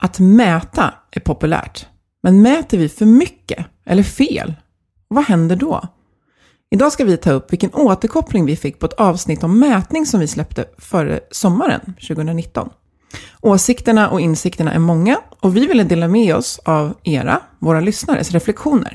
Att mäta är populärt. Men mäter vi för mycket eller fel? Vad händer då? Idag ska vi ta upp vilken återkoppling vi fick på ett avsnitt om mätning som vi släppte före sommaren 2019. Åsikterna och insikterna är många och vi ville dela med oss av våra lyssnares reflektioner.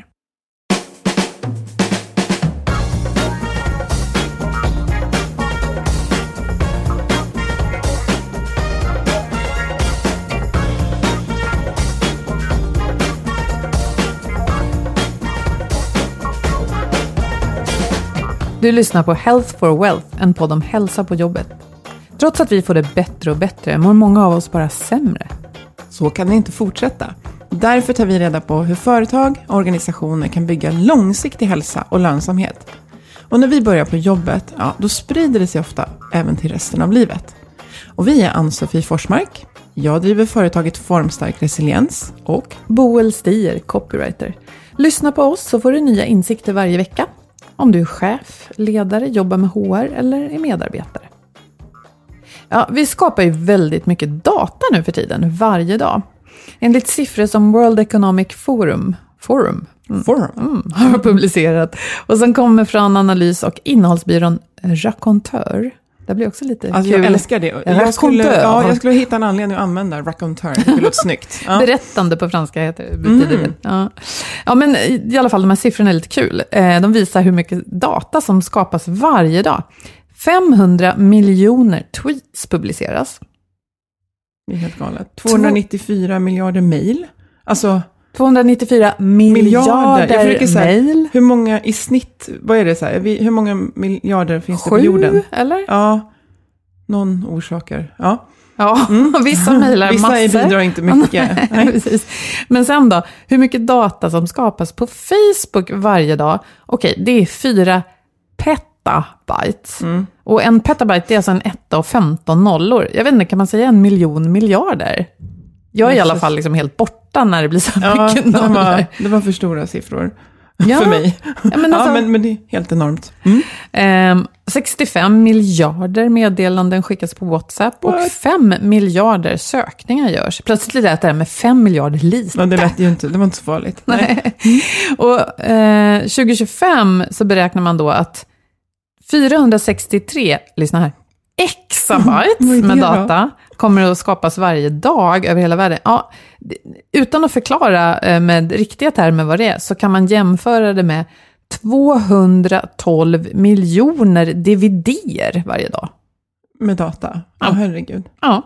Du lyssnar på Health for Wealth, en podd om hälsa på jobbet. Trots att vi får det bättre och bättre mår många av oss bara sämre. Så kan det inte fortsätta. Därför tar vi reda på hur företag och organisationer kan bygga långsiktig hälsa och lönsamhet. Och när vi börjar på jobbet, då sprider det sig ofta även till resten av livet. Och vi är Ann-Sofie Forsmark. Jag driver företaget Formstark Resiliens och Boel Stier, copywriter. Lyssna på oss så får du nya insikter varje vecka. Om du är chef, ledare, jobbar med HR eller är medarbetare. Ja, vi skapar ju väldigt mycket data nu för tiden, varje dag. Enligt siffror som World Economic Forum har publicerat och som kommer från analys- och innehållsbyrån Raconteur. Det blir också lite kul. Jag älskar det. Jag skulle hitta en anledning att använda Raconteur. Det låter snyggt. Ja. Berättande på franska betyder det. Ja, men i alla fall de här siffrorna är lite kul. De visar hur mycket data som skapas varje dag. 500 miljoner tweets publiceras. Det är helt galet. 294 miljarder mejl. Alltså 294 miljarder mejl. Hur många i snitt, vad är det så här? Hur många miljarder finns det på jorden? 7 eller? Ja, någon orsakar. Ja, vissa mejlar massor. Vissa bidrar inte mycket. Nej, precis. Men sen då, hur mycket data som skapas på Facebook varje dag? Okej, det är 4 petabytes. Och en petabyte det är alltså en 1 och 15 nollor. Jag vet inte, kan man säga 1 miljon miljarder? Jag är i alla fall liksom helt borta när det blir så mycket nollor. Det var för stora siffror för mig. Ja, men det är helt enormt. 65 miljarder meddelanden skickas på WhatsApp och 5 miljarder sökningar görs. Plötsligt lät det här med 5 miljarder lite. Ja, det lät ju inte, det var inte så farligt. Nej. Och 2025 så beräknar man då att 463, lyssna här, exabytes med data kommer att skapas varje dag över hela världen. Ja, utan att förklara med riktiga termer vad det är så kan man jämföra det med 212 miljoner DVD:er varje dag. Med data? Ja, herregud.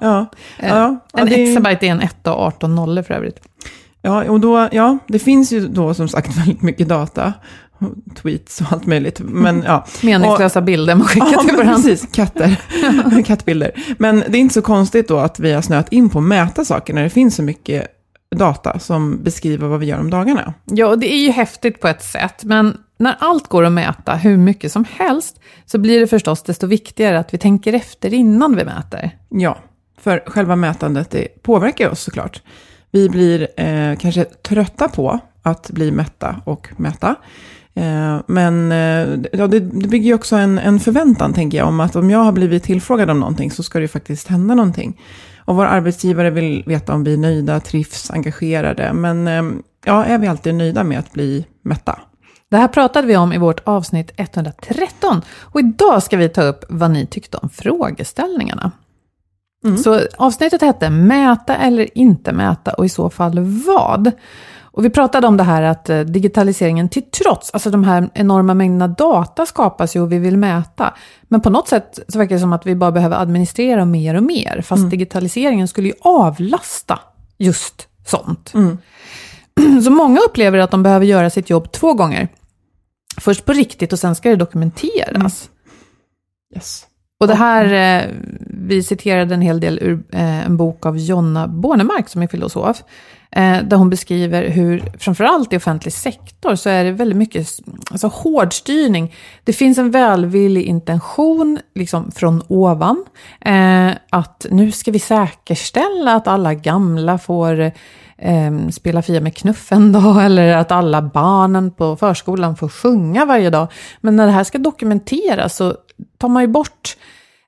En exabyte är en 1 och 18 nollor för övrigt. Ja, och då, det finns ju då som sagt väldigt mycket data. Tweets och allt möjligt. Men, meningslösa bilder man skickar till varandra. Precis, kattbilder. Men det är inte så konstigt då att vi har snöat in på att mäta saker när det finns så mycket data som beskriver vad vi gör om dagarna. Ja, det är ju häftigt på ett sätt, men när allt går att mäta hur mycket som helst så blir det förstås desto viktigare att vi tänker efter innan vi mäter. Ja, för själva mätandet det påverkar oss såklart. Vi blir kanske trötta på att bli mätta och mäta. Men det bygger ju också en förväntan, tänker jag, om att om jag har blivit tillfrågad om någonting så ska det faktiskt hända någonting. Och våra arbetsgivare vill veta om vi är nöjda, trivs, engagerade. Men är vi alltid nöjda med att bli mätta? Det här pratade vi om i vårt avsnitt 113. Och idag ska vi ta upp vad ni tyckte om frågeställningarna. Så avsnittet hette mäta eller inte mäta och i så fall vad? Och vi pratade om det här att digitaliseringen till trots, alltså de här enorma mängderna data skapas ju och vi vill mäta. Men på något sätt så verkar det som att vi bara behöver administrera mer och mer. Fast digitaliseringen skulle ju avlasta just sånt. Så många upplever att de behöver göra sitt jobb 2 gånger. Först på riktigt och sen ska det dokumenteras. Yes. Och det här, vi citerade en hel del ur en bok av Jonna Bornemark som är filosof. Där hon beskriver hur, framförallt i offentlig sektor så är det väldigt mycket hårdstyrning. Det finns en välvillig intention liksom från ovan. Att nu ska vi säkerställa att alla gamla får spela Fia med knuffen då, eller att alla barnen på förskolan får sjunga varje dag. Men när det här ska dokumenteras så tar man ju bort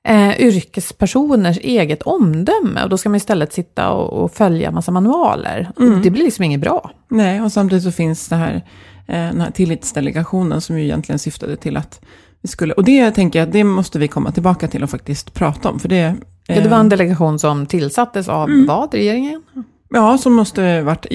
yrkespersoners eget omdöme. Och då ska man istället sitta och följa massa manualer. Och det blir liksom inget bra. Nej, och samtidigt så finns det här, den här tillitsdelegationen som ju egentligen syftade till att vi skulle... Och det tänker jag att det måste vi komma tillbaka till och faktiskt prata om. För det, det var en delegation som tillsattes av vad, regeringen? Ja, som måste varit...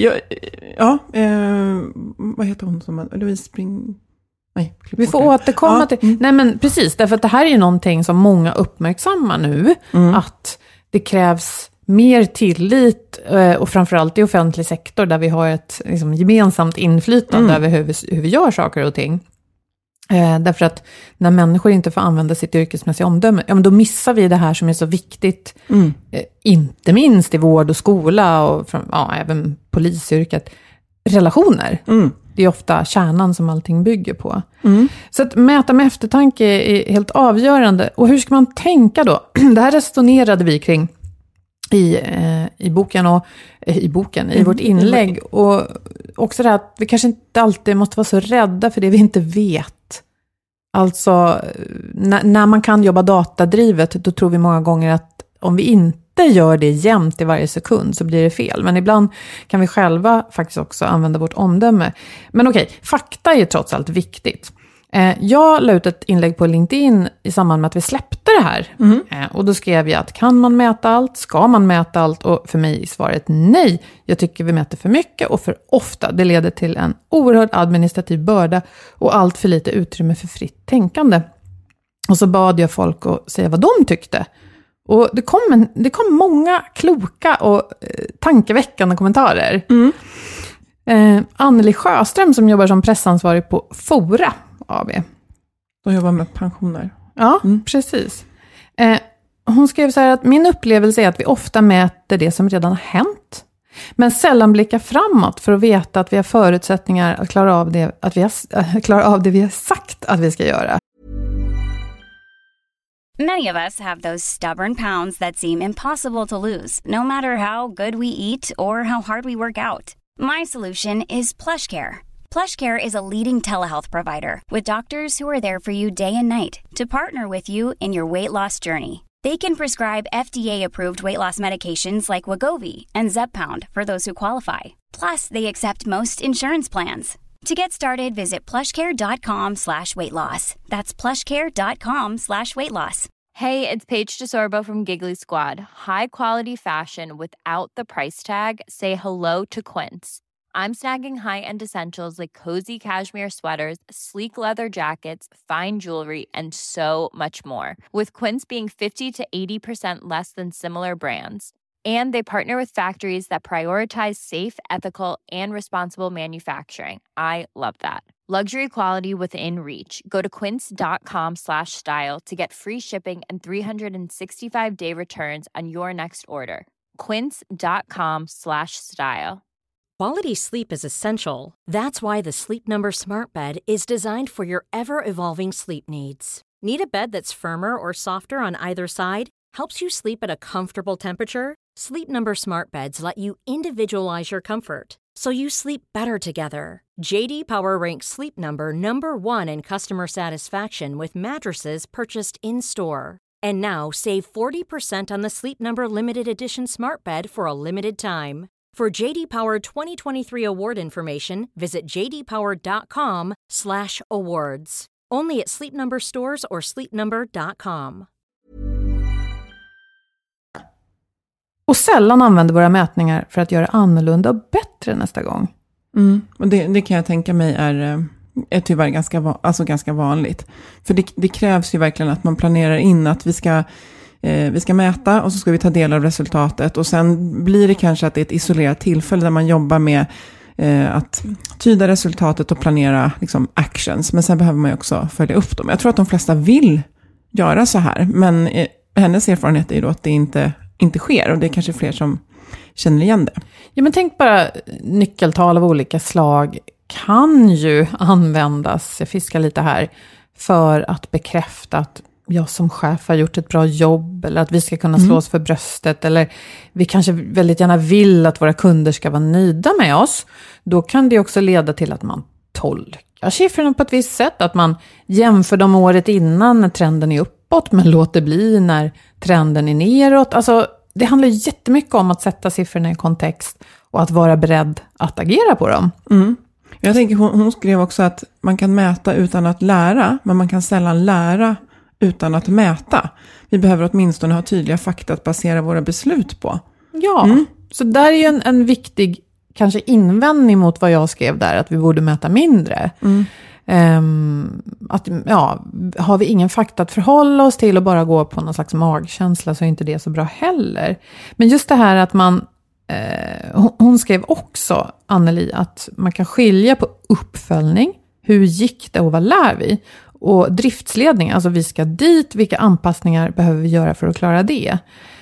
vad heter hon som... Louise Spring... Nej, vi får återkomma till... Nej, men precis, därför att det här är ju någonting som många uppmärksammar nu. Att det krävs mer tillit och framförallt i offentlig sektor där vi har ett liksom, gemensamt inflytande över hur vi gör saker och ting. Därför att när människor inte får använda sitt yrkesmässiga omdöme, ja, men då missar vi det här som är så viktigt. Inte minst i vård och skola och även polisyrket. Relationer. Det är ofta kärnan som allting bygger på. Så att mäta med eftertanke är helt avgörande. Och hur ska man tänka då? Det här resonerade vi kring i boken och i vårt inlägg. Och också det här att vi kanske inte alltid måste vara så rädda för det vi inte vet. Alltså, när man kan jobba datadrivet, då tror vi många gånger att om vi inte gör det jämt i varje sekund så blir det fel. Men ibland kan vi själva faktiskt också använda vårt omdöme. Men okej, fakta är trots allt viktigt. Jag la ut ett inlägg på LinkedIn i samband med att vi släppte det här. Och då skrev jag att kan man mäta allt? Ska man mäta allt? Och för mig är svaret nej. Jag tycker vi mäter för mycket och för ofta. Det leder till en oerhörd administrativ börda och allt för lite utrymme för fritt tänkande. Och så bad jag folk att säga vad de tyckte. Och det kom många kloka och tankeväckande kommentarer. Anneli Sjöström som jobbar som pressansvarig på Fora AB. De jobbar med pensioner. Ja, precis. Hon skrev så här att min upplevelse är att vi ofta mäter det som redan har hänt. Men sällan blickar framåt för att veta att vi har förutsättningar att klara av det vi har sagt att vi ska göra. Many of us have those stubborn pounds that seem impossible to lose, no matter how good we eat or how hard we work out. My solution is PlushCare. PlushCare is a leading telehealth provider with doctors who are there for you day and night to partner with you in your weight loss journey. They can prescribe FDA-approved weight loss medications like Wegovy and Zepbound for those who qualify. Plus, they accept most insurance plans. To get started, visit plushcare.com/weightloss. That's plushcare.com/weightloss. Hey, it's Paige DeSorbo from Giggly Squad. High quality fashion without the price tag. Say hello to Quince. I'm snagging high-end essentials like cozy cashmere sweaters, sleek leather jackets, fine jewelry, and so much more. With Quince being 50 to 80% less than similar brands. And they partner with factories that prioritize safe, ethical, and responsible manufacturing. I love that. Luxury quality within reach. Go to quince.com/style to get free shipping and 365-day returns on your next order. Quince.com/style. Quality sleep is essential. That's why the Sleep Number Smart Bed is designed for your ever-evolving sleep needs. Need a bed that's firmer or softer on either side? Helps you sleep at a comfortable temperature? Sleep Number Smart Beds let you individualize your comfort, so you sleep better together. JD Power ranks Sleep Number #1 in customer satisfaction with mattresses purchased in-store. And now, save 40% on the Sleep Number Limited Edition Smart Bed for a limited time. For JD Power 2023 award information, visit jdpower.com/awards. Only at Sleep Number stores or sleepnumber.com. Och sällan använder våra mätningar för att göra annorlunda och bättre nästa gång. Och det kan jag tänka mig är tyvärr ganska vanligt. För det krävs ju verkligen att man planerar in att vi ska mäta och så ska vi ta del av resultatet. Och sen blir det kanske att det är ett isolerat tillfälle där man jobbar med att tyda resultatet och planera liksom, actions. Men sen behöver man ju också följa upp dem. Jag tror att de flesta vill göra så här. Men hennes erfarenhet är ju då att det inte sker. Och det är kanske fler som känner igen det. Ja, men tänk bara, nyckeltal av olika slag kan ju användas, jag fiskar lite här, för att bekräfta att jag som chef har gjort ett bra jobb, eller att vi ska kunna slå oss för bröstet, eller vi kanske väldigt gärna vill att våra kunder ska vara nöjda med oss. Då kan det också leda till att man tolkar siffrorna på ett visst sätt, att man jämför dem året innan när trenden är uppåt, uppåt men låter bli när trenden är neråt. Alltså, det handlar jättemycket om att sätta siffrorna i kontext och att vara beredd att agera på dem. Mm. Jag tänker, hon skrev också att man kan mäta utan att lära, men man kan sällan lära utan att mäta. Vi behöver åtminstone ha tydliga fakta att basera våra beslut på. Ja, så där är ju en viktig kanske invändning mot vad jag skrev där, att vi borde mäta mindre. Har vi ingen fakta att förhålla oss till och bara gå på någon slags magkänsla, så är inte det så bra heller. Men just det här att man, hon skrev också, Anneli, att man kan skilja på uppföljning, hur gick det och vad lär vi? Och driftsledning, alltså vi ska dit, vilka anpassningar behöver vi göra för att klara det?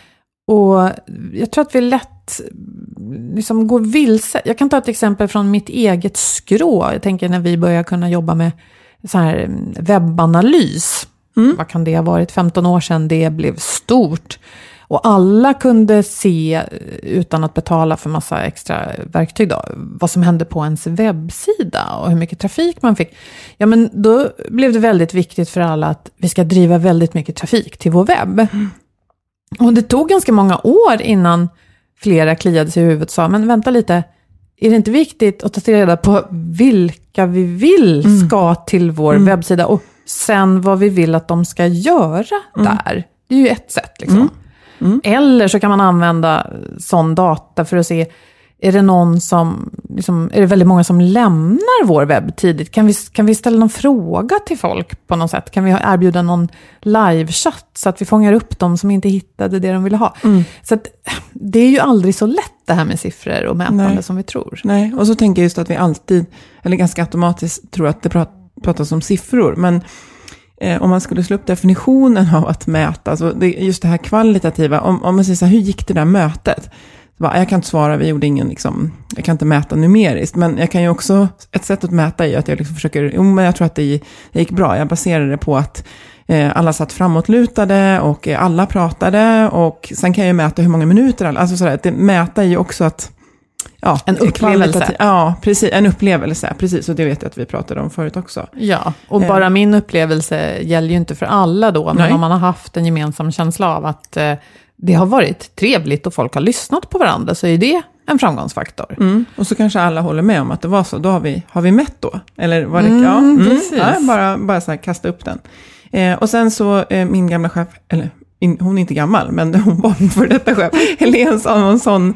Och jag tror att vi lätt liksom går vilse. Jag kan ta ett exempel från mitt eget skrå. Jag tänker när vi börjar kunna jobba med så här webbanalys. Vad kan det ha varit? 15 år sedan det blev stort. Och alla kunde se, utan att betala för massa extra verktyg då, vad som hände på ens webbsida och hur mycket trafik man fick. Ja, men då blev det väldigt viktigt för alla att vi ska driva väldigt mycket trafik till vår webb. Och det tog ganska många år innan flera kliade sig i huvudet och sa, men vänta lite, är det inte viktigt att ta reda på vilka vi vill ska till vår webbsida och sen vad vi vill att de ska göra där? Det är ju ett sätt liksom. Eller så kan man använda sån data för att se, är det någon som, liksom, är det väldigt många som lämnar vår webb tidigt? Kan vi ställa någon fråga till folk på något sätt? Kan vi erbjuda någon livechatt så att vi fångar upp dem som inte hittade det de ville ha? Så att, det är ju aldrig så lätt det här med siffror och mätande som vi tror. Nej, och så tänker jag just att vi alltid, eller ganska automatiskt tror att det pratas om siffror, men om man skulle slå upp definitionen av att mäta, alltså just det här kvalitativa, om man säger så här, hur gick det där mötet? Jag kan inte svara, vi gjorde ingen liksom, jag kan inte mäta numeriskt, men jag kan ju också, ett sätt att mäta är att jag liksom försöker, men jag tror att det gick bra, jag baserade det på att alla satt framåtlutade och alla pratade, och sen kan jag ju mäta hur många minuter, alltså sådär, att det mäta är ju också att en upplevelse. Ja, precis, en upplevelse, precis, och det vet jag att vi pratade om förut också. Ja, och bara min upplevelse gäller ju inte för alla då, men om man har haft en gemensam känsla av att det har varit trevligt och folk har lyssnat på varandra, så är det en framgångsfaktor. Och så kanske alla håller med om att det var så, då har vi mätt då, eller var det precis. Ja, bara så här, kasta upp den. Och sen så min gamla chef, eller hon är inte gammal, men hon var för detta chef, Helene Samuelsson,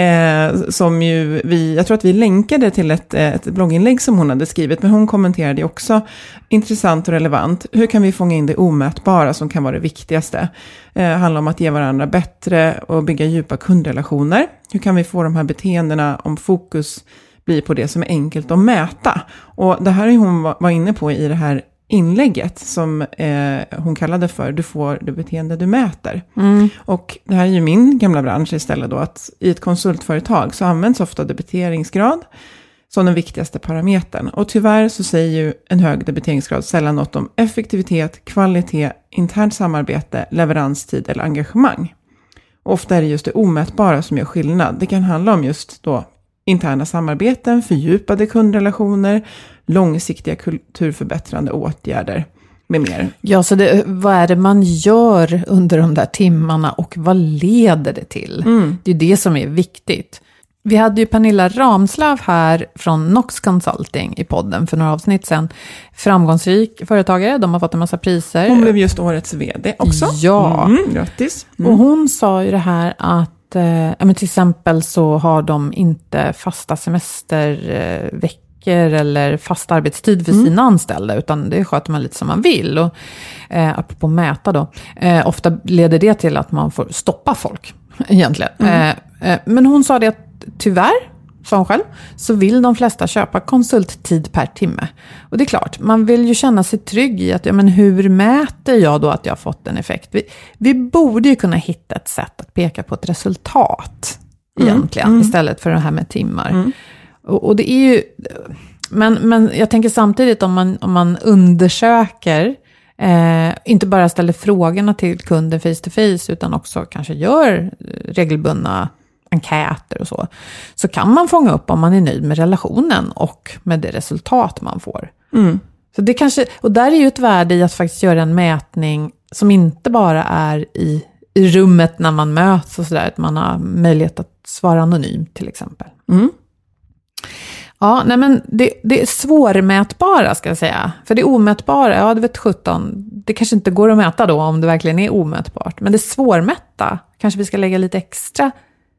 som ju jag tror att vi länkade till ett blogginlägg som hon hade skrivit, men hon kommenterade också, intressant och relevant, hur kan vi fånga in det omätbara som kan vara det viktigaste? Handlar om att ge varandra bättre och bygga djupa kundrelationer. Hur kan vi få de här beteendena, om fokus blir på det som är enkelt att mäta? Och det här är hon var inne på i det här inlägget som hon kallade för du får det beteende du mäter. Och det här är ju min gamla bransch istället då, att i ett konsultföretag så används ofta debiteringsgrad som den viktigaste parametern. Och tyvärr så säger ju en hög debiteringsgrad sällan något om effektivitet, kvalitet, internt samarbete, leveranstid eller engagemang. Och ofta är det just det omätbara som gör skillnad. Det kan handla om just då interna samarbeten, fördjupade kundrelationer, långsiktiga kulturförbättrande åtgärder med mer. Ja, så vad är det man gör under de där timmarna och vad leder det till? Det är det som är viktigt. Vi hade ju Pernilla Ramslöv här från Nox Consulting i podden för några avsnitt sedan. Framgångsrik företagare, de har fått en massa priser. Hon blev just årets vd också. Ja. Grattis. Och hon sa ju det här att men till exempel så har de inte fasta semesterveckor eller fast arbetstid för sina anställda, utan det sköter man lite som man vill. Och apropå mäta då, ofta leder det till att man får stoppa folk egentligen. Men hon sa det att tyvärr, sa hon själv, så vill de flesta köpa konsulttid per timme. Och det är klart, man vill ju känna sig trygg i att, ja men hur mäter jag då att jag har fått en effekt? Vi borde ju kunna hitta ett sätt att peka på ett resultat egentligen, istället för det här med timmar. Och det är ju, men jag tänker samtidigt om man undersöker, inte bara ställer frågorna till kunden face to face, utan också kanske gör regelbundna enkäter och så kan man fånga upp om man är nöjd med relationen och med det resultat man får. Så det kanske, och där är ju ett värde i att faktiskt göra en mätning som inte bara är i rummet när man möts och sådär, att man har möjlighet att svara anonymt till exempel. Ja, nej men det är svårmätbara ska jag säga. För det omätbara, ja det vet 17, det kanske inte går att mäta då om det verkligen är omätbart. Men det svårmätta kanske vi ska lägga lite extra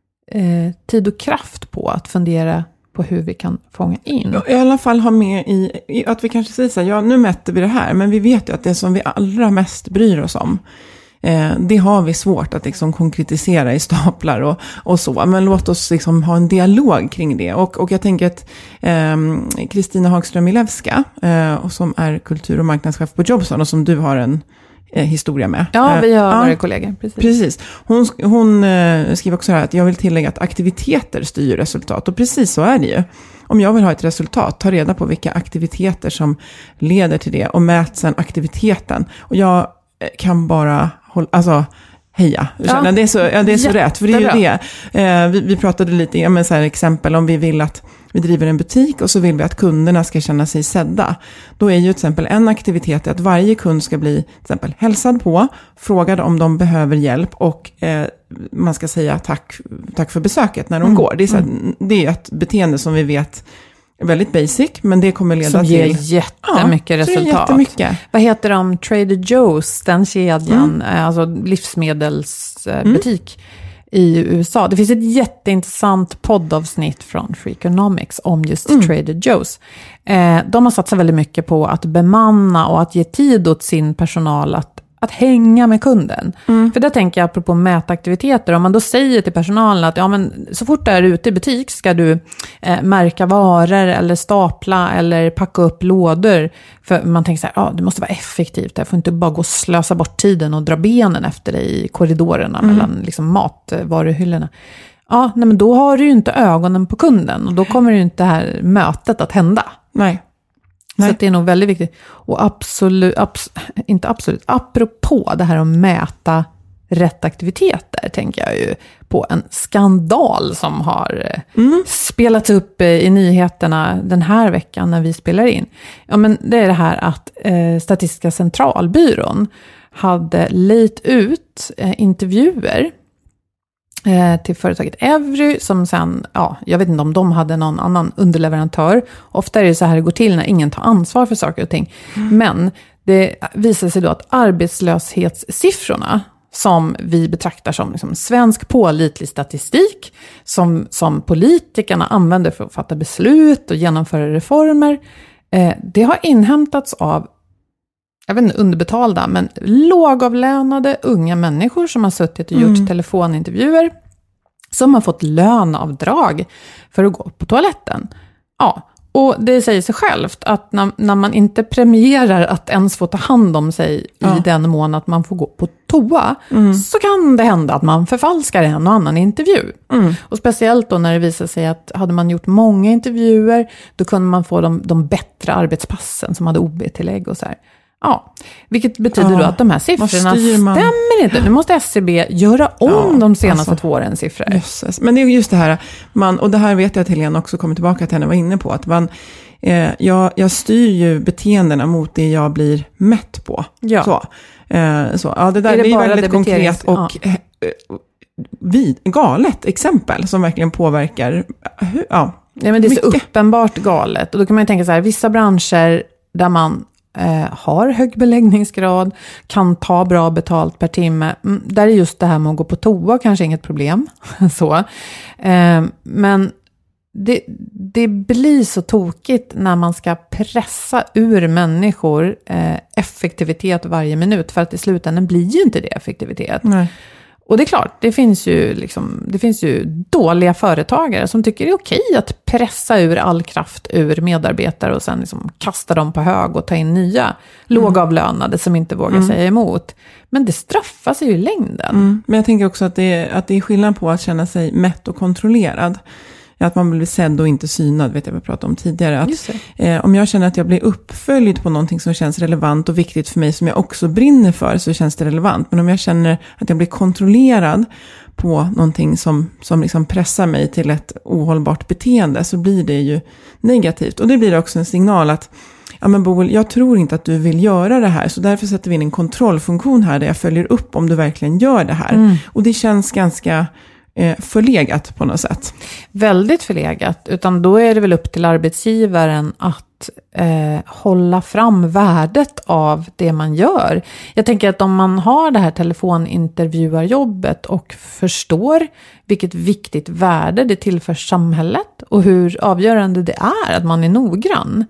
tid och kraft på att fundera på hur vi kan fånga in. I alla fall ha med i att vi kanske säger så här, ja nu mäter vi det här, men vi vet ju att det som vi allra mest bryr oss om, det har vi svårt att liksom konkretisera i staplar och så. Men låt oss liksom ha en dialog kring det. Och jag tänker att Kristina Hagström-Milewska, som är kultur- och marknadschef på Jobson och som du har en historia med. Ja, vi har varit kollegor. Precis. Hon skriver också här att jag vill tillägga att aktiviteter styr resultat. Och precis så är det ju. Om jag vill ha ett resultat, ta reda på vilka aktiviteter som leder till det och mät sen aktiviteten. Och jag kan bara heja. Ja. Det är så rätt, för det är ju det. Vi pratade lite om så här exempel, om vi vill att vi driver en butik och så vill vi att kunderna ska känna sig sedda. Då är ju till exempel en aktivitet att varje kund ska bli till exempel hälsad på, frågad om de behöver hjälp och man ska säga tack för besöket när de går. Det är ett beteende som vi vet är väldigt basic, men det kommer leda som till... ger jättemycket resultat. Jättemycket. Vad heter de? Trader Joe's, den kedjan, alltså livsmedelsbutik i USA. Det finns ett jätteintressant poddavsnitt från Freakonomics om just Trader Joe's. De har satsat väldigt mycket på att bemanna och att ge tid åt sin personal att hänga med kunden. För där tänker jag apropå mätaktiviteter, om man då säger till personalen att ja, men så fort du är ute i butik ska du märka varor eller stapla eller packa upp lådor. För man tänker så här, ja, det måste vara effektivt. Jag får inte bara gå och slösa bort tiden och dra benen efter dig i korridorerna mellan liksom matvaruhyllorna. Ja, nej, men då har du ju inte ögonen på kunden och då kommer ju inte det här mötet att hända. Nej. Så det är nog väldigt viktigt. Och apropå det här att mäta rätt aktiviteter, tänker jag ju på en skandal som har spelats upp i nyheterna den här veckan när vi spelar in. Ja, men det är det här att Statistiska centralbyrån hade lejt ut intervjuer till företaget Evry som sen, jag vet inte om de hade någon annan underleverantör. Ofta är det så här det går till när ingen tar ansvar för saker och ting. Men det visar sig då att arbetslöshetssiffrorna som vi betraktar som liksom svensk pålitlig statistik som politikerna använder för att fatta beslut och genomföra reformer, det har inhämtats av, jag vet inte, underbetalda, men lågavlönade unga människor som har suttit och gjort telefonintervjuer, som har fått löneavdrag för att gå på toaletten. Ja, och det säger sig självt att när man inte premierar att ens få ta hand om sig i den mån att man får gå på toa, så kan det hända att man förfalskar en och annan intervju. Och speciellt då när det visar sig att hade man gjort många intervjuer, då kunde man få de bättre arbetspassen som hade OB-tillägg och så här. Ja, vilket betyder då att de här siffrorna stämmer inte. Nu måste SCB göra om de senaste 2 årens siffror. Jösses. Men det är just det här, och det här vet jag att Helena också kommer tillbaka till henne var inne på, att jag styr ju beteendena mot det jag blir mätt på. Ja. Ja, det där är väldigt konkret och galet exempel som verkligen påverkar. Ja, men det är så uppenbart galet. Och då kan man ju tänka så här, vissa branscher där man har hög beläggningsgrad, kan ta bra betalt per timme. Där är just det här med att gå på toa kanske inget problem. Men det blir så tokigt när man ska pressa ur människor effektivitet varje minut, för att i slutändan blir ju inte det effektivitet. Nej. Och det är klart, det finns ju dåliga företagare som tycker det är okej att pressa ur all kraft ur medarbetare och sen liksom kasta dem på hög och ta in nya lågavlönade som inte vågar säga emot. Men det straffar sig ju i längden. Men jag tänker också att det är skillnad på att känna sig mätt och kontrollerad. Att man blir sedd och inte synad, vet jag vi pratade om tidigare. Att, om jag känner att jag blir uppföljd på någonting som känns relevant och viktigt för mig, som jag också brinner för, så känns det relevant. Men om jag känner att jag blir kontrollerad på någonting som liksom pressar mig till ett ohållbart beteende, så blir det ju negativt. Och det blir också en signal att ja men Boel, jag tror inte att du vill göra det här, så därför sätter vi in en kontrollfunktion här där jag följer upp om du verkligen gör det här. Och det känns ganska förlegat på något sätt. Väldigt förlegat, utan då är det väl upp till arbetsgivaren att hålla fram värdet av det man gör. Jag tänker att om man har det här telefonintervjuarjobbet och förstår vilket viktigt värde det tillför samhället och hur avgörande det är att man är noggrann,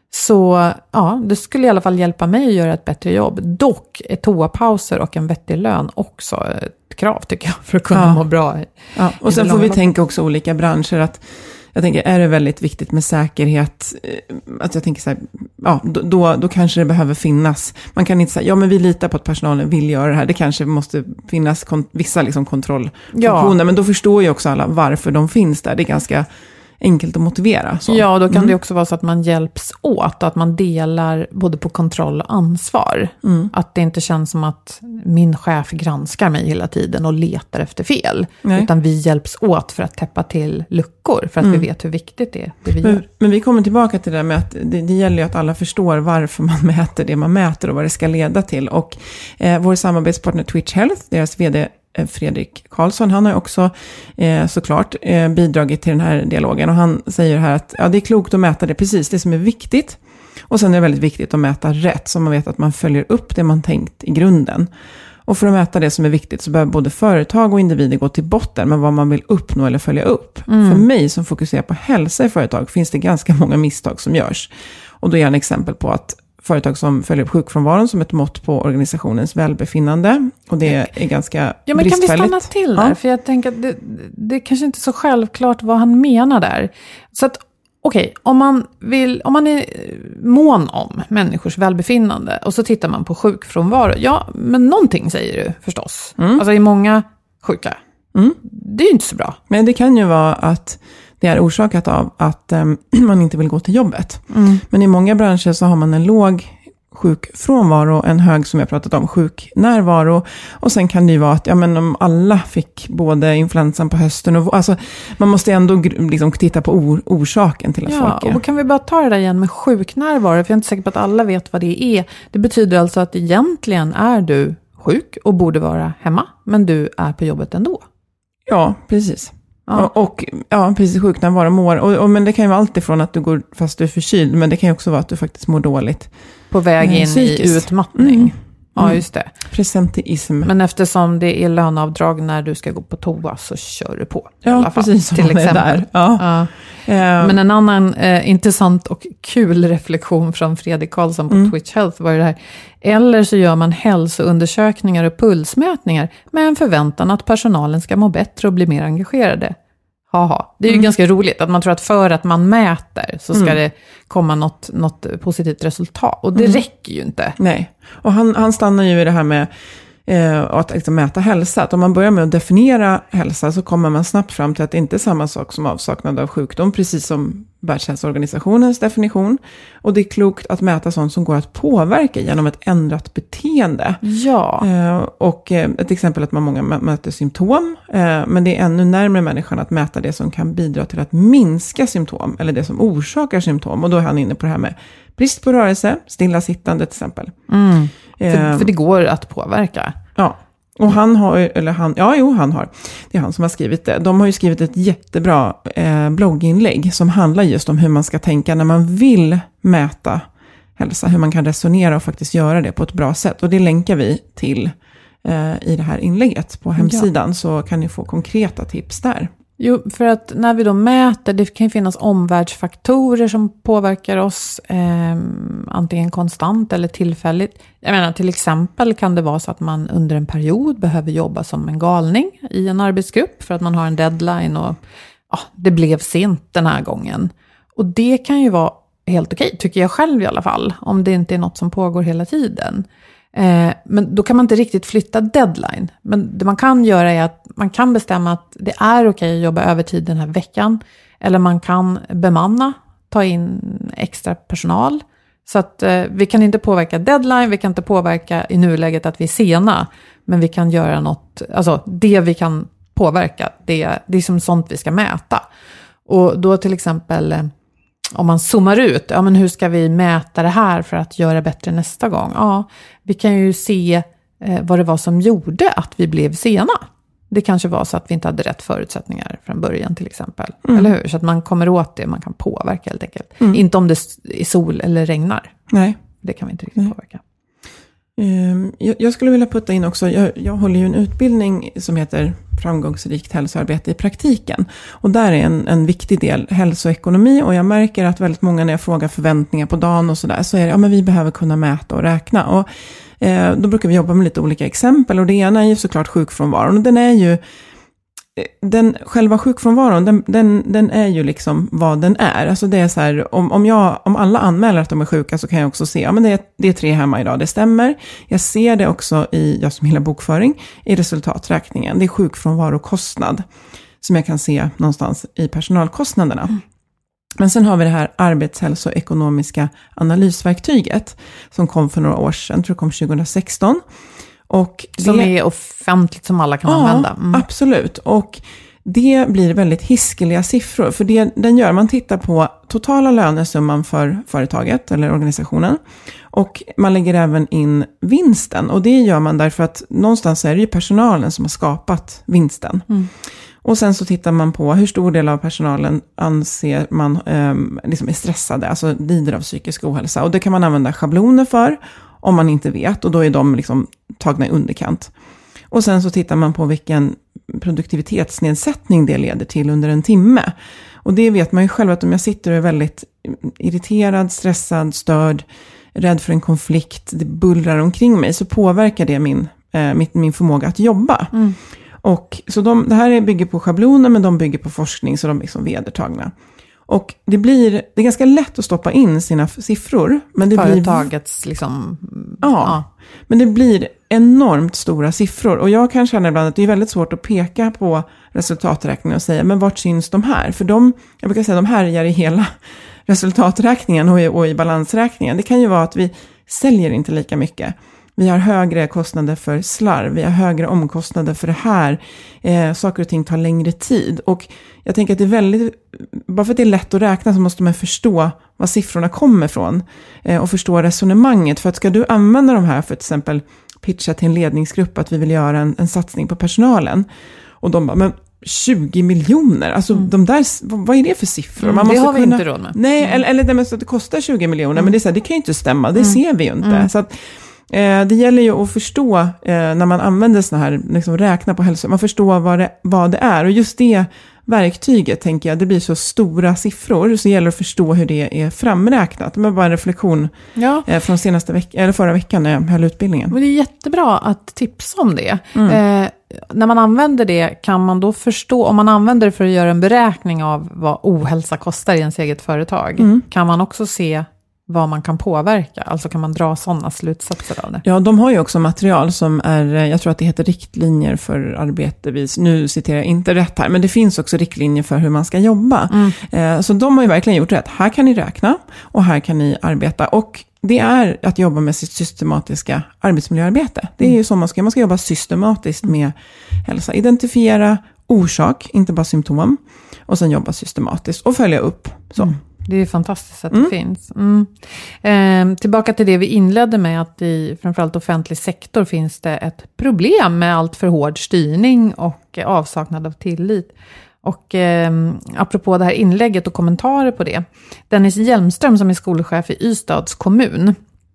så ja, det skulle i alla fall hjälpa mig att göra ett bättre jobb. Dock är toapauser och en vettig lön också ett krav, tycker jag, för att kunna må bra. Ja. Och sen får vi tänka också olika branscher, att jag tänker, är det väldigt viktigt med säkerhet, att jag tänker så här, ja, då kanske det behöver finnas. Man kan inte säga, ja men vi litar på att personalen vill göra det här. Det kanske måste finnas vissa liksom kontrollfunktioner, men då förstår ju också alla varför de finns där. Det är ganska enkelt att motivera. Så. Ja, då kan det också vara så att man hjälps åt, att man delar både på kontroll och ansvar. Att det inte känns som att min chef granskar mig hela tiden och letar efter fel. Nej. Utan vi hjälps åt för att täppa till luckor, för att vi vet hur viktigt det är, det vi gör. Men vi kommer tillbaka till det med att det gäller ju att alla förstår varför man mäter det man mäter och vad det ska leda till. Och vår samarbetspartner Twitch Health, deras vd Fredrik Karlsson, han har också såklart bidragit till den här dialogen, och han säger här att ja, det är klokt att mäta det precis, det som är viktigt, och sen är det väldigt viktigt att mäta rätt, så man vet att man följer upp det man tänkt i grunden. Och för att mäta det som är viktigt så behöver både företag och individer gå till botten med vad man vill uppnå eller följa upp. För mig som fokuserar på hälsa i företag finns det ganska många misstag som görs, och då är en exempel på att företag som följer upp sjukfrånvaron som ett mått på organisationens välbefinnande. Och det är ganska men bristfälligt. Kan vi stanna till där? Ja. För jag tänker att det är kanske inte så självklart vad han menar där. Så att, okej, om man är mån om människors välbefinnande och så tittar man på sjukfrånvaro. Ja, men någonting säger du förstås. Alltså i många sjuka. Det är ju inte så bra. Men det kan ju vara att det är orsakat av att man inte vill gå till jobbet. Men i många branscher så har man en låg sjukfrånvaro, en hög, som jag pratat om, sjuknärvaro. Och sen kan det ju vara att om alla fick både influensan på hösten och alltså, man måste ändå liksom titta på orsaken till att folk är. Och kan vi bara ta det där igen med sjuknärvaro, för jag är inte säker på att alla vet vad det är. Det betyder alltså att egentligen är du sjuk och borde vara hemma, men du är på jobbet ändå. Ja, precis. Ja. Och precis, sjuknärvaro mår. Men det kan ju vara allt ifrån att du går fast du är förkyld, men det kan ju också vara att du faktiskt mår dåligt. På väg in i utmattning. Ja, just det. Presenteism. Men eftersom det är löneavdrag när du ska gå på toa så kör du på. Ja, i alla fall, precis som till exempel. Där. Ja. Men en annan intressant och kul reflektion från Fredrik Karlsson på Twitch Health var ju det här. Eller så gör man hälsoundersökningar och pulsmätningar med en förväntan att personalen ska må bättre och bli mer engagerade. Det är ju ganska roligt att man tror att för att man mäter så ska det komma något positivt resultat. Och det räcker ju inte. Nej, och han stannar ju i det här med att liksom mäta hälsa. Att om man börjar med att definiera hälsa så kommer man snabbt fram till att det inte är samma sak som avsaknad av sjukdom. Precis som Världshälsoorganisationens definition. Och det är klokt att mäta sånt som går att påverka genom ett ändrat beteende. Ja. Och ett exempel är att många möter symptom. Men det är ännu närmare människan att mäta det som kan bidra till att minska symptom. Eller det som orsakar symptom. Och då är han inne på det här med brist på rörelse, stillasittande till exempel. För det går att påverka. Ja. Och han har. Det är han som har skrivit det. De har ju skrivit ett jättebra blogginlägg som handlar just om hur man ska tänka när man vill mäta hälsa. Hur man kan resonera och faktiskt göra det på ett bra sätt. Och det länkar vi till i det här inlägget på hemsidan. Så kan ni få konkreta tips där. Jo, för att när vi då mäter, det kan ju finnas omvärldsfaktorer som påverkar oss antingen konstant eller tillfälligt. Jag menar, till exempel kan det vara så att man under en period behöver jobba som en galning i en arbetsgrupp för att man har en deadline och det blev sent den här gången. Och det kan ju vara helt okej, tycker jag själv i alla fall, om det inte är något som pågår hela tiden. Men då kan man inte riktigt flytta deadline. Men det man kan göra är att man kan bestämma att det är okej att jobba övertid den här veckan. Eller man kan bemanna, ta in extra personal. Så att vi kan inte påverka deadline, vi kan inte påverka i nuläget att vi är sena. Men vi kan göra något, alltså det vi kan påverka, det är som sånt vi ska mäta. Och då till exempel om man zoomar ut, men hur ska vi mäta det här för att göra bättre nästa gång? Ja, vi kan ju se vad det var som gjorde att vi blev sena. Det kanske var så att vi inte hade rätt förutsättningar från början till exempel. Eller hur? Så att man kommer åt det, man kan påverka helt enkelt. Inte om det är sol eller regnar. Nej. Det kan vi inte riktigt påverka. Jag skulle vilja putta in också, jag håller ju en utbildning som heter framgångsrikt hälsoarbete i praktiken. Och där är en viktig del hälsoekonomi, och jag märker att väldigt många när jag frågar förväntningar på dagen och sådär, så är det, men vi behöver kunna mäta och räkna. Och då brukar vi jobba med lite olika exempel, och det ena är ju såklart sjukfrånvaron, och den är ju själva sjukfrånvaron, den är ju liksom vad den är. Alltså det är så här, om alla anmäler att de är sjuka, så kan jag också se, men det är 3 hemma idag, det stämmer. Jag ser det också jag som gillar bokföring, i resultaträkningen. Det är sjukfrånvarokostnad som jag kan se någonstans i personalkostnaderna. Men sen har vi det här arbetshälsoekonomiska analysverktyget som kom för några år sedan, jag tror det kom 2016. Och som är offentligt, som alla kan använda. Absolut. Och det blir väldigt hiskeliga siffror. För den gör, man tittar på totala lönesumman för företaget eller organisationen. Och man lägger även in vinsten. Och det gör man därför att någonstans är det ju personalen som har skapat vinsten. Och sen så tittar man på hur stor del av personalen anser man liksom är stressade, alltså lider av psykisk ohälsa. Och det kan man använda schabloner för om man inte vet, och då är de liksom tagna i underkant. Och sen så tittar man på vilken produktivitetsnedsättning det leder till under en timme. Och det vet man ju själv, att om jag sitter och är väldigt irriterad, stressad, störd, rädd för en konflikt, det bullrar omkring mig, så påverkar det min förmåga att jobba. Och så det här bygger på schabloner, men de bygger på forskning, så de är liksom vedertagna. Och det är ganska lätt att stoppa in sina siffror. Men det företagets liksom... Ja, men det blir enormt stora siffror. Och jag kan känna ibland att det är väldigt svårt att peka på resultaträkningen och säga, men vart syns de här? För jag brukar säga, de härjar i hela resultaträkningen och i balansräkningen. Det kan ju vara att vi säljer inte lika mycket. Vi har högre kostnader för slarv, vi har högre omkostnader för det här. Saker och ting tar längre tid. Och jag tänker att det är väldigt, bara för att det är lätt att räkna, så måste man förstå var siffrorna kommer ifrån. Och förstå resonemanget. För att ska du använda de här för till exempel pitcha till en ledningsgrupp att vi vill göra en satsning på personalen. Och de bara, men 20 miljoner, alltså de där, vad är det för siffror? Man måste det har vi inte råd med. Nej, eller det med att det kostar 20 miljoner, men det är så här, det kan ju inte stämma, det ser vi ju inte. Så att det gäller ju att förstå när man använder såna här, liksom räkna på hälsa, man förstår vad det är. Och just det verktyget, tänker jag, det blir så stora siffror, så gäller det att förstå hur det är framräknat. Men bara en reflektion från förra veckan när jag höll utbildningen. Och det är jättebra att tipsa om det. När man använder det, kan man då förstå, om man använder det för att göra en beräkning av vad ohälsa kostar i ens eget företag, kan man också se vad man kan påverka? Alltså kan man dra sådana slutsatser av det? Ja, de har ju också material som är, jag tror att det heter riktlinjer för arbete. Nu citerar jag inte rätt här, men det finns också riktlinjer för hur man ska jobba. Så de har ju verkligen gjort rätt. Här kan ni räkna och här kan ni arbeta. Och det är att jobba med sitt systematiska arbetsmiljöarbete. Det är ju så man ska jobba systematiskt med hälsa. Identifiera orsak, inte bara symptom. Och sen jobba systematiskt och följa upp. Så. Det är fantastiskt att det finns. Tillbaka till det vi inledde med, att i framförallt offentlig sektor finns det ett problem med allt för hård styrning och avsaknad av tillit. Och apropå det här inlägget och kommentarer på det. Dennis Hjelmström, som är skolchef i Ystads kommun,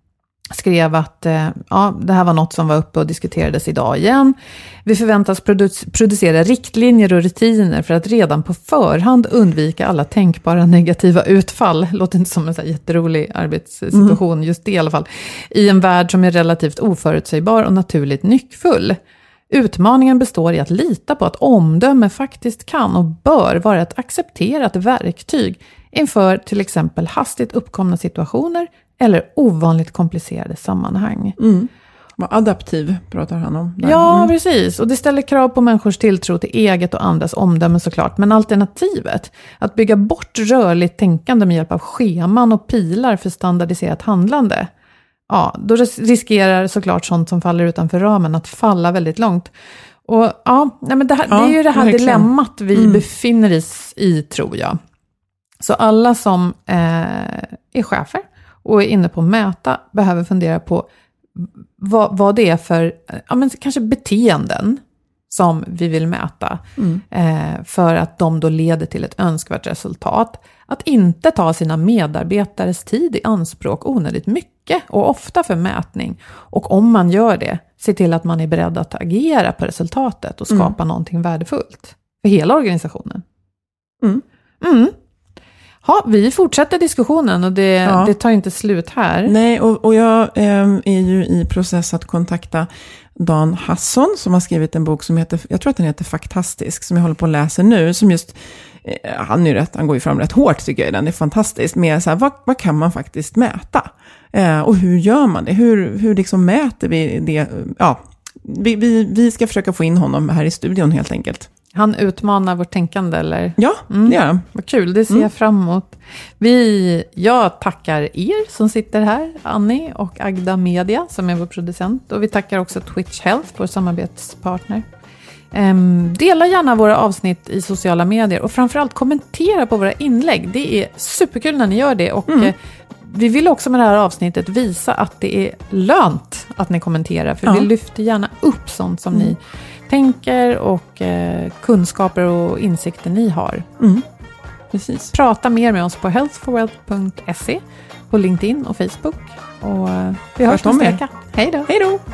skrev att det här var något som var uppe och diskuterades idag igen. Vi förväntas producera riktlinjer och rutiner för att redan på förhand undvika alla tänkbara negativa utfall. Låter inte som en så här jätterolig arbetssituation, just det i alla fall. I en värld som är relativt oförutsägbar och naturligt nyckfull. Utmaningen består i att lita på att omdöme faktiskt kan och bör vara ett accepterat verktyg inför till exempel hastigt uppkomna situationer eller ovanligt komplicerade sammanhang. Vad adaptiv pratar han om där. Ja, precis. Och det ställer krav på människors tilltro till eget och andras omdöme såklart. Men alternativet, att bygga bort rörligt tänkande med hjälp av scheman och pilar för standardiserat handlande, då riskerar såklart sånt som faller utanför ramen att falla väldigt långt. Och det är ju det här dilemmat vi befinner oss i, tror jag. Så alla som är chefer och är inne på att mäta behöver fundera på vad det är för kanske beteenden som vi vill mäta för att de då leder till ett önskvärt resultat. Att inte ta sina medarbetares tid i anspråk onödigt mycket och ofta för mätning. Och om man gör det, se till att man är beredd att agera på resultatet och skapa någonting värdefullt för hela organisationen. Vi fortsätter diskussionen och det tar inte slut här. Nej, och jag är ju i process att kontakta Dan Hasson som har skrivit en bok som heter, jag tror att den heter Faktastisk, som jag håller på att läsa nu, som just, han går ju fram rätt hårt tycker jag, den är fantastisk, med så här, vad kan man faktiskt mäta? Och hur gör man det? Hur liksom mäter vi det? Ja, vi ska försöka få in honom här i studion helt enkelt. Han utmanar vårt tänkande, eller? Ja, det gör han. Vad kul, det ser jag fram emot. Jag tackar er som sitter här, Annie och Agda Media som är vår producent. Och vi tackar också Twitch Health, vår samarbetspartner. Dela gärna våra avsnitt i sociala medier och framförallt kommentera på våra inlägg. Det är superkul när ni gör det och vi vill också med det här avsnittet visa att det är lönt att ni kommenterar. För vi lyfter gärna upp sånt som ni tänker och kunskaper och insikter ni har. Precis. Prata mer med oss på healthforwealth.se, på LinkedIn och Facebook. Och vi hörs nästa vecka. Hej då! Hej då!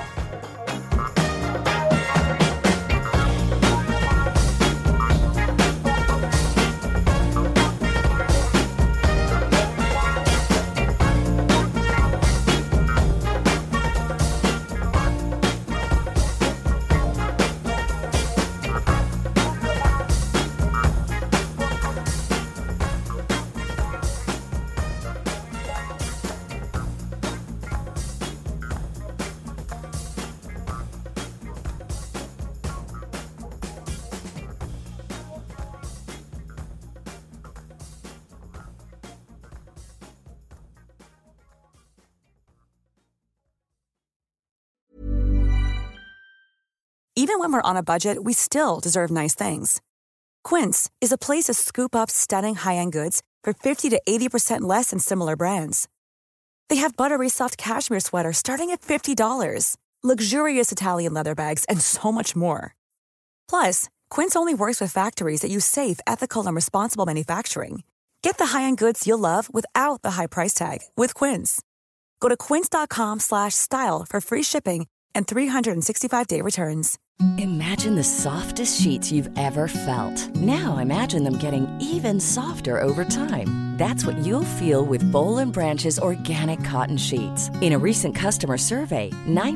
Even when we're on a budget, we still deserve nice things. Quince is a place to scoop up stunning high-end goods for 50 to 80% less than similar brands. They have buttery soft cashmere sweaters starting at $50, luxurious Italian leather bags, and so much more. Plus, Quince only works with factories that use safe, ethical, and responsible manufacturing. Get the high-end goods you'll love without the high price tag with Quince. Go to quince.com/style for free shipping and 365-day returns. Imagine the softest sheets you've ever felt. Now imagine them getting even softer over time. That's what you'll feel with Boll & Branch's organic cotton sheets. In a recent customer survey,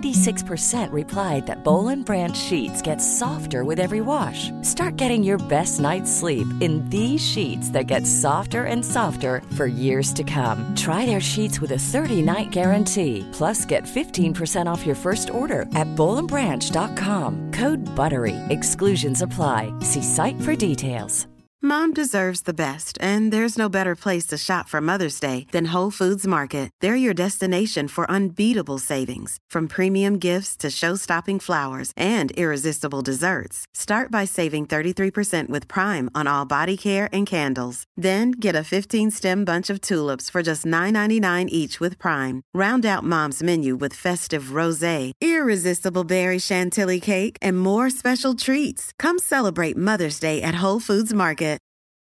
96% replied that Boll & Branch sheets get softer with every wash. Start getting your best night's sleep in these sheets that get softer and softer for years to come. Try their sheets with a 30-night guarantee. Plus, get 15% off your first order at bollandbranch.com. Code BUTTERY. Exclusions apply. See site for details. Mom deserves the best, and there's no better place to shop for Mother's Day than Whole Foods Market. They're your destination for unbeatable savings, from premium gifts to show-stopping flowers and irresistible desserts. Start by saving 33% with Prime on all body care and candles. Then get a 15-stem bunch of tulips for just $9.99 each with Prime. Round out Mom's menu with festive rosé, irresistible berry chantilly cake, and more special treats. Come celebrate Mother's Day at Whole Foods Market.